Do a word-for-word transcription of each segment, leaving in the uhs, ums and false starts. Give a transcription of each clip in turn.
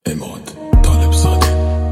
اماد طالب زاده.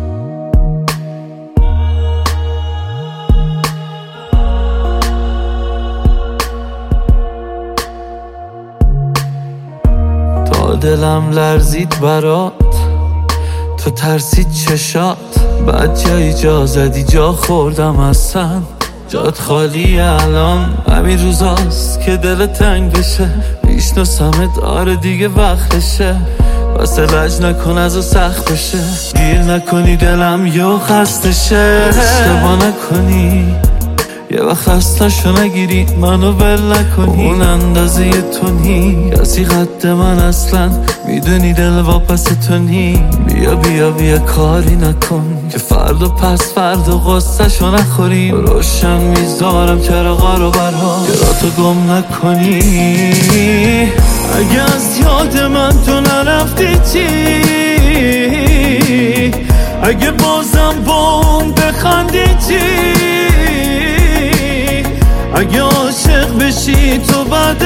تا دلم لرزید برات، تو ترسید چشات، بعد جایی جا زدی جا خوردم اصلا جات خالی. الان همین روزاست که دل تنگ بشه، میشناسمت آره دیگه وقتشه، واسه لج نکن از و سخت بشه، گیر نکنی دلم یو خستشه. اشتباه نکنی یه وقت خستشو نگیری، منو ول نکنی، اون اندازه تو نی کسی قد من اصلا، میدونی دل واپس تو نی. بیا بیا بیا کاری نکن که فردا پس فردا غصه‌شو نخوریم، روشن میذارم چراغا رو برها که تو گم نکنی. اگه از یاد من تو نرفتی چی، اگه بازم با اون بخندی چی، اگه عاشق بشی تو بعد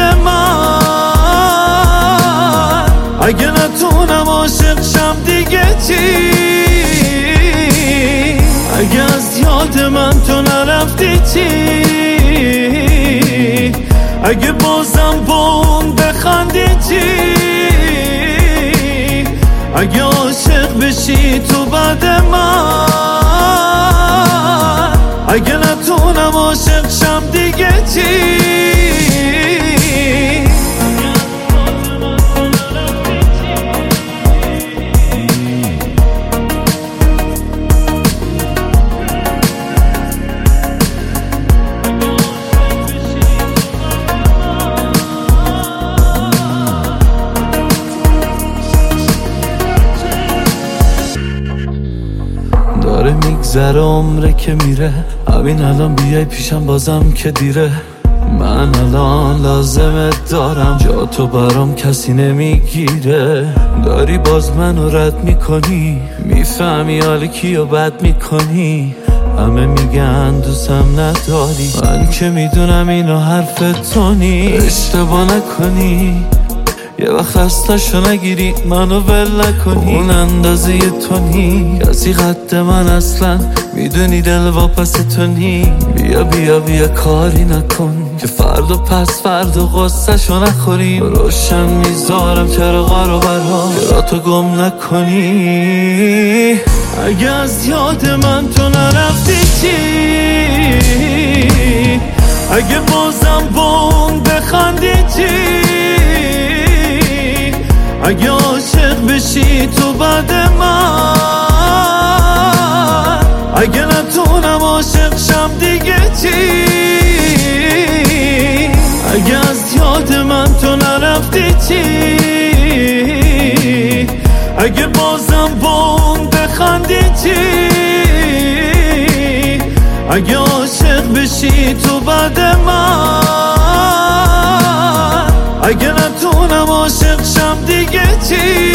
من، اگه نتونم عاشق شم دیگه چی، اگه از یاد من تو نرفتی چی، اگه بازم با اون بخندی چی، اگه عاشق بشی تو بعد من، اگه نتونم عاشق شم دیگه چی. داره میگذره عمره که میره، همین الان بیای پیشم بازم که دیره. من الان لازمت دارم، جا تو برام کسی نمیگیره، داری باز منو رد میکنی، میفهمی حال کیو بد میکنی، همه میگن دوستم نداری، من که میدونم اینو حرف تو نی. اشتباه نکنی یه وقت خستشو نگیری، منو ول نکنی، اون اندازه تو نی کسی قد من اصلا، میدونی دل واپس تو نی. بیا بیا بیا کاری نکن که فردا پس فردا غصه‌شو نخوریم، روشن میذارم چراغا رو برها که تو گم نکنی. اگه از یاد من تو نرفتی چی، اگه بازم با اون بخندی چی، اگه عاشق بشی تو بعد من، اگه نتونم عاشق شم دیگه چی، اگه از یاد من تو نرفتی چی، اگه بازم با اون بخندی چی، اگه عاشق بشی تو بعد من، اگه نتونم عاشق شم دیگه چی.